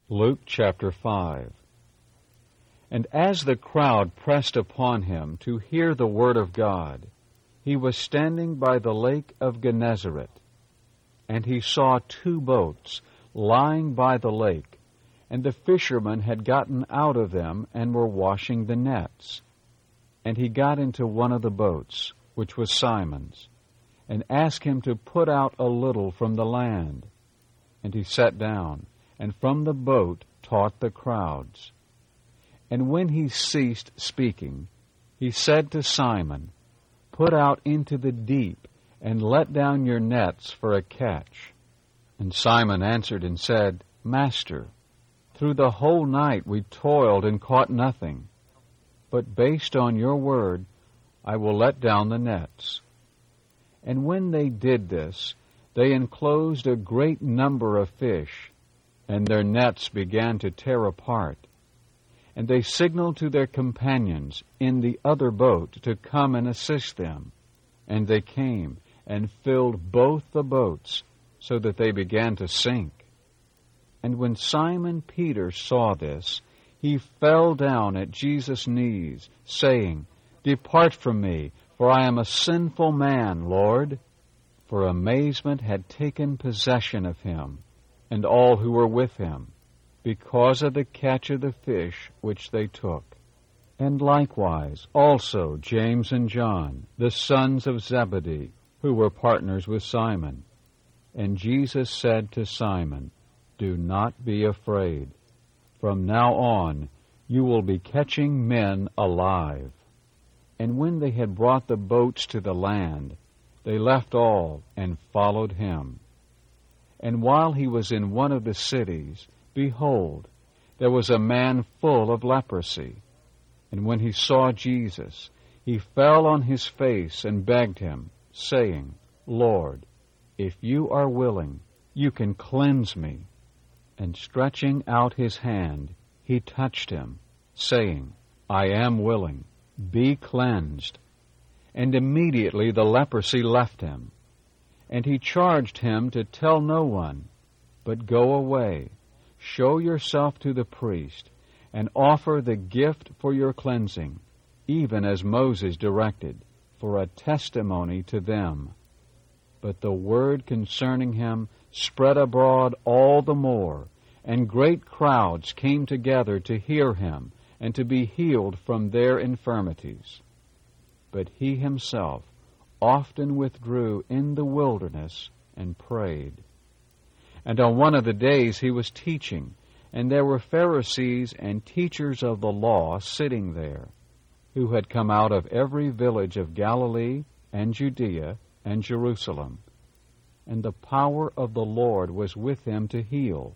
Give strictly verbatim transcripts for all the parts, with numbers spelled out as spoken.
Luke chapter five. And as the crowd pressed upon him to hear the word of God, he was standing by the lake of Gennesaret, and he saw two boats lying by the lake, and the fishermen had gotten out of them and were washing the nets. And he got into one of the boats, which was Simon's, and asked him to put out a little from the land. And he sat down, and from the boat taught the crowds. And when he ceased speaking, he said to Simon, Put out into the deep, and let down your nets for a catch. And Simon answered and said, Master, through the whole night we toiled and caught nothing. But based on your word, I will let down the nets. And when they did this, they enclosed a great number of fish, and their nets began to tear apart. And they signaled to their companions in the other boat to come and assist them. And they came and filled both the boats, so that they began to sink. And when Simon Peter saw this, he fell down at Jesus' knees, saying, Depart from me, for I am a sinful man, Lord. For amazement had taken possession of him, and all who were with him, because of the catch of the fish which they took. And likewise also James and John, the sons of Zebedee, who were partners with Simon. And Jesus said to Simon, Do not be afraid. From now on you will be catching men alive. And when they had brought the boats to the land, they left all and followed him. And while he was in one of the cities, behold, there was a man full of leprosy. And when he saw Jesus, he fell on his face and begged him, saying, Lord, if you are willing, you can cleanse me. And stretching out his hand, he touched him, saying, I am willing, be cleansed. And immediately the leprosy left him. And he charged him to tell no one, but go away, show yourself to the priest, and offer the gift for your cleansing, even as Moses directed, for a testimony to them. But the word concerning him spread abroad all the more, and great crowds came together to hear him and to be healed from their infirmities. But he himself often withdrew in the wilderness and prayed. And on one of the days he was teaching, and there were Pharisees and teachers of the law sitting there, who had come out of every village of Galilee and Judea and Jerusalem. And the power of the Lord was with him to heal.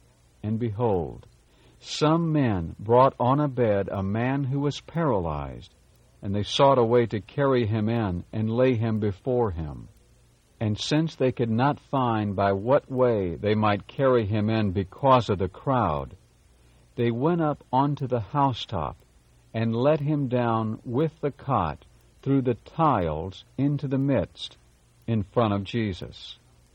And behold, some men brought on a bed a man who was paralyzed, and they sought a way to carry him in and lay him before him. And since they could not find by what way they might carry him in because of the crowd, they went up onto the housetop and let him down with the cot through the tiles into the midst, in front of Jesus.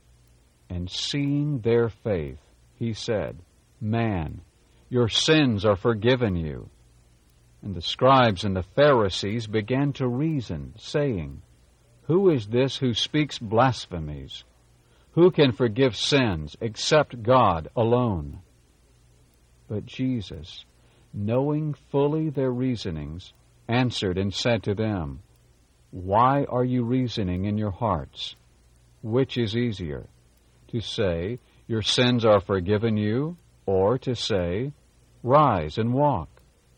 And seeing their faith, he said, Man, your sins are forgiven you. And the scribes and the Pharisees began to reason, saying, Who is this who speaks blasphemies? Who can forgive sins except God alone? But Jesus, knowing fully their reasonings, answered and said to them, Why are you reasoning in your hearts? Which is easier, to say, Your sins are forgiven you, or to say, Rise and walk?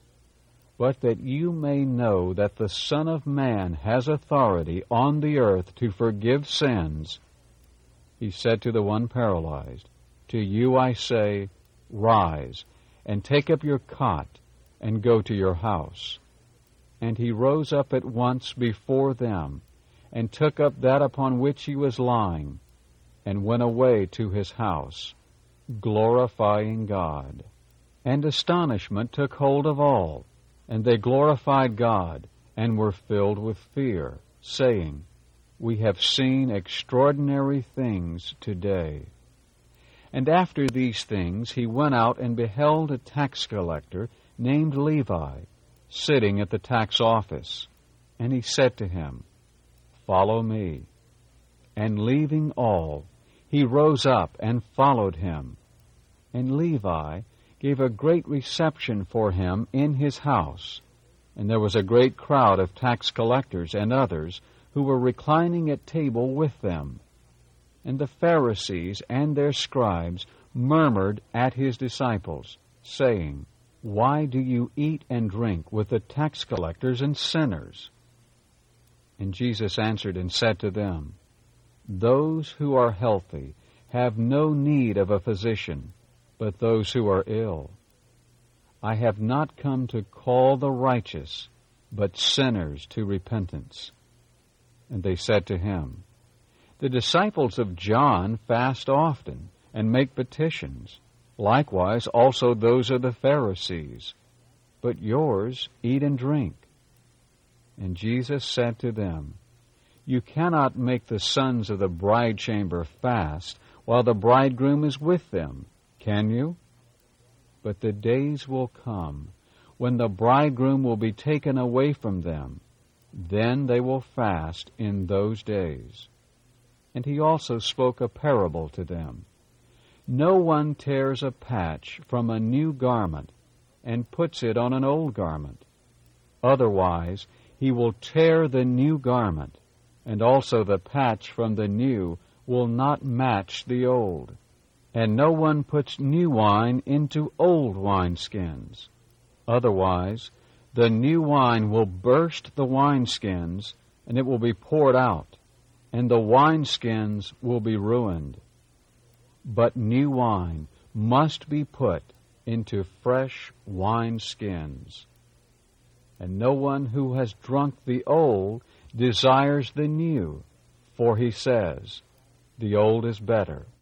But that you may know that the Son of Man has authority on the earth to forgive sins, he said to the one paralyzed, To you I say, Rise, and take up your cot, and go to your house. And he rose up at once before them, and took up that upon which he was lying, and went away to his house, glorifying God. And astonishment took hold of all, and they glorified God, and were filled with fear, saying, We have seen extraordinary things today. And after these things he went out and beheld a tax collector named Levi, sitting at the tax office. And he said to him, Follow me. And leaving all, he rose up and followed him. And Levi gave a great reception for him in his house. And there was a great crowd of tax collectors and others who were reclining at table with them. And the Pharisees and their scribes murmured at his disciples, saying, Why do you eat and drink with the tax collectors and sinners? And Jesus answered and said to them, Those who are healthy have no need of a physician, but those who are ill. I have not come to call the righteous, but sinners to repentance. And they said to him, The disciples of John fast often, and make petitions. Likewise also those of the Pharisees. But yours eat and drink. And Jesus said to them, You cannot make the sons of the bride chamber fast while the bridegroom is with them, can you? But the days will come when the bridegroom will be taken away from them. Then they will fast in those days. And he also spoke a parable to them. No one tears a patch from a new garment and puts it on an old garment. Otherwise, he will tear the new garment, and also the patch from the new will not match the old. And no one puts new wine into old wineskins. Otherwise, the new wine will burst the wineskins, and it will be poured out, and the wineskins will be ruined. But new wine must be put into fresh wineskins. And no one who has drunk the old desires the new, for he says, The old is better.